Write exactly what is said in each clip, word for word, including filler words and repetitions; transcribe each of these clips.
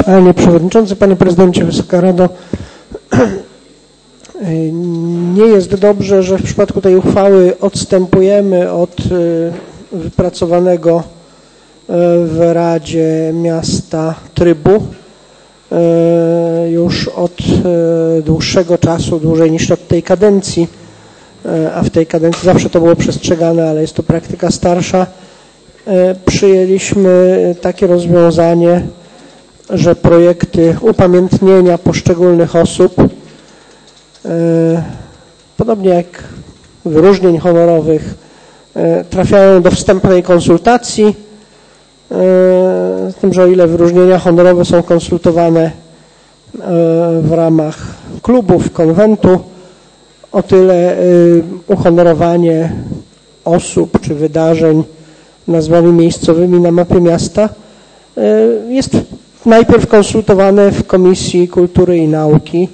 Panie Przewodniczący, Panie Prezydencie, Wysoka Rado, nie jest dobrze, że w przypadku tej uchwały odstępujemy od wypracowanego w Radzie Miasta trybu już od dłuższego czasu, dłużej niż od tej kadencji, a w tej kadencji zawsze to było przestrzegane, ale jest to praktyka starsza. Przyjęliśmy takie rozwiązanie, że projekty upamiętnienia poszczególnych osób, podobnie jak wyróżnień honorowych, trafiają do wstępnej konsultacji, z tym, że o ile wyróżnienia honorowe są konsultowane w ramach klubów, konwentu, o tyle uhonorowanie osób czy wydarzeń nazwami miejscowymi na mapie miasta jest najpierw konsultowane w Komisji Kultury i Nauki.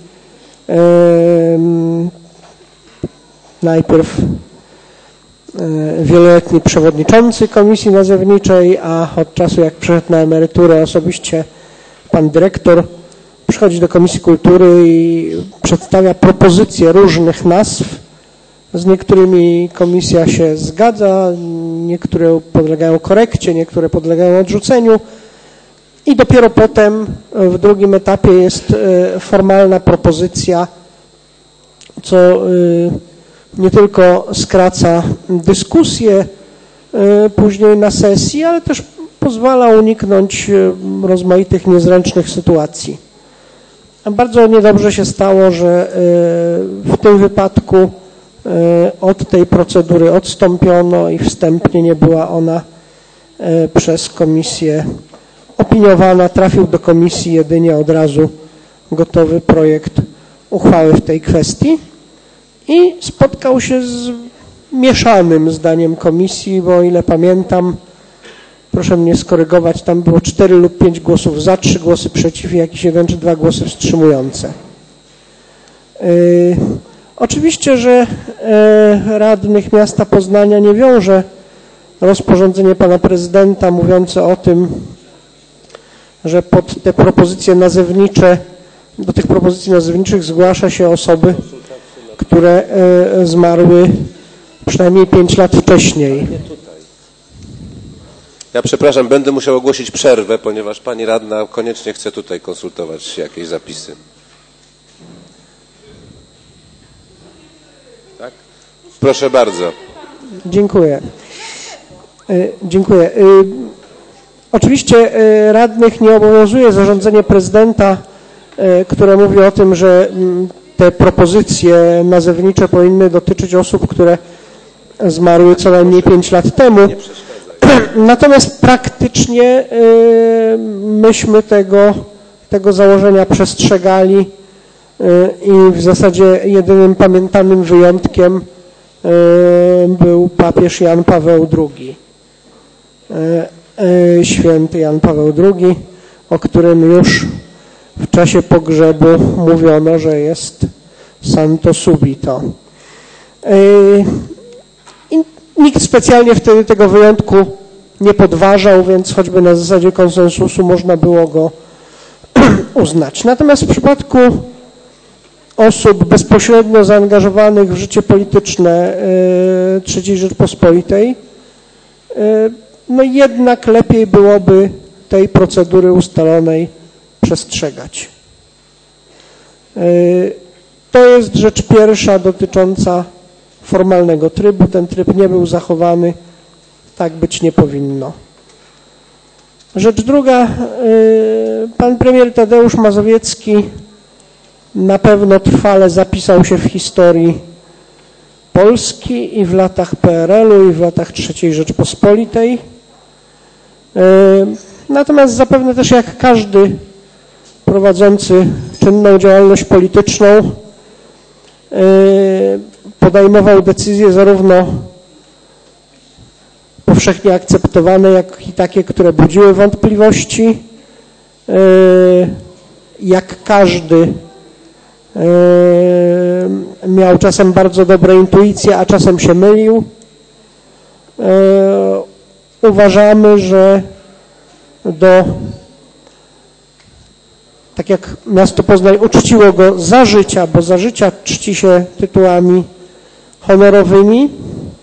Najpierw wieloletni przewodniczący Komisji Nazewniczej, a od czasu jak przeszedł na emeryturę osobiście pan dyrektor przychodzi do Komisji Kultury i przedstawia propozycje różnych nazw. Z niektórymi komisja się zgadza, niektóre podlegają korekcie, niektóre podlegają odrzuceniu i dopiero potem w drugim etapie jest formalna propozycja, co nie tylko skraca dyskusję później na sesji, ale też pozwala uniknąć rozmaitych niezręcznych sytuacji. Bardzo niedobrze się stało, że w tym wypadku od tej procedury odstąpiono i wstępnie nie była ona przez komisję opiniowana. Trafił do komisji jedynie od razu gotowy projekt uchwały w tej kwestii i spotkał się z mieszanym zdaniem komisji, bo o ile pamiętam, proszę mnie skorygować, tam było cztery lub pięć głosów za, trzy głosy przeciw i jakiś jeden czy dwa głosy wstrzymujące. Yy, oczywiście, że yy, radnych miasta Poznania nie wiąże rozporządzenie pana prezydenta mówiące o tym, że pod te propozycje nazewnicze, do tych propozycji nazewniczych zgłasza się osoby, które yy, zmarły przynajmniej pięć lat wcześniej. Ja przepraszam, będę musiał ogłosić przerwę, ponieważ pani radna koniecznie chce tutaj konsultować jakieś zapisy. Tak? Proszę bardzo. Dziękuję. Dziękuję. Oczywiście radnych nie obowiązuje zarządzenie prezydenta, które mówi o tym, że te propozycje nazewnicze powinny dotyczyć osób, które zmarły co najmniej pięć lat temu. Natomiast praktycznie myśmy tego, tego założenia przestrzegali i w zasadzie jedynym pamiętanym wyjątkiem był papież Jan Paweł drugi. Święty Jan Paweł drugi, o którym już w czasie pogrzebu mówiono, że jest santo subito. I nikt specjalnie wtedy tego wyjątku nie podważał, więc choćby na zasadzie konsensusu można było go uznać. Natomiast w przypadku osób bezpośrednio zaangażowanych w życie polityczne trzeciej Rzeczpospolitej, no jednak lepiej byłoby tej procedury ustalonej przestrzegać. To jest rzecz pierwsza dotycząca formalnego trybu. Ten tryb nie był zachowany, tak być nie powinno. Rzecz druga, pan premier Tadeusz Mazowiecki na pewno trwale zapisał się w historii Polski i w latach P R L-u i w latach trzeciej Rzeczpospolitej. Natomiast zapewne też jak każdy prowadzący czynną działalność polityczną podejmował decyzje zarówno powszechnie akceptowane, jak i takie, które budziły wątpliwości. Jak każdy miał czasem bardzo dobre intuicje, a czasem się mylił. Uważamy, że do tak jak miasto Poznań uczciło go za życia, bo za życia czci się tytułami honorowymi,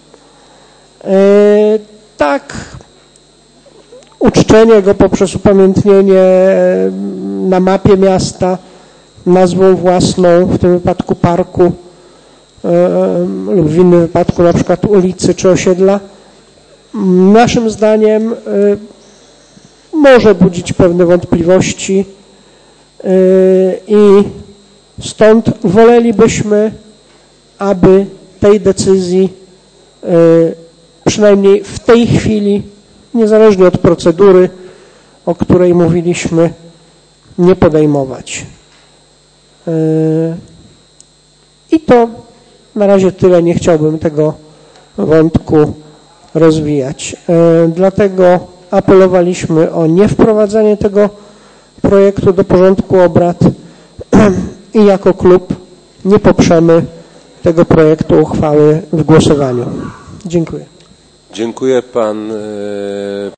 tak uczczenie go poprzez upamiętnienie na mapie miasta nazwą własną, w tym wypadku parku lub w innym wypadku na przykład ulicy czy osiedla, naszym zdaniem może budzić pewne wątpliwości i stąd wolelibyśmy, aby tej decyzji przynajmniej w tej chwili, niezależnie od procedury, o której mówiliśmy, nie podejmować. I to na razie tyle, nie chciałbym tego wątku rozwijać. Dlatego apelowaliśmy o niewprowadzanie tego projektu do porządku obrad i jako klub nie poprzemy tego projektu uchwały w głosowaniu. Dziękuję. Dziękuję. Pan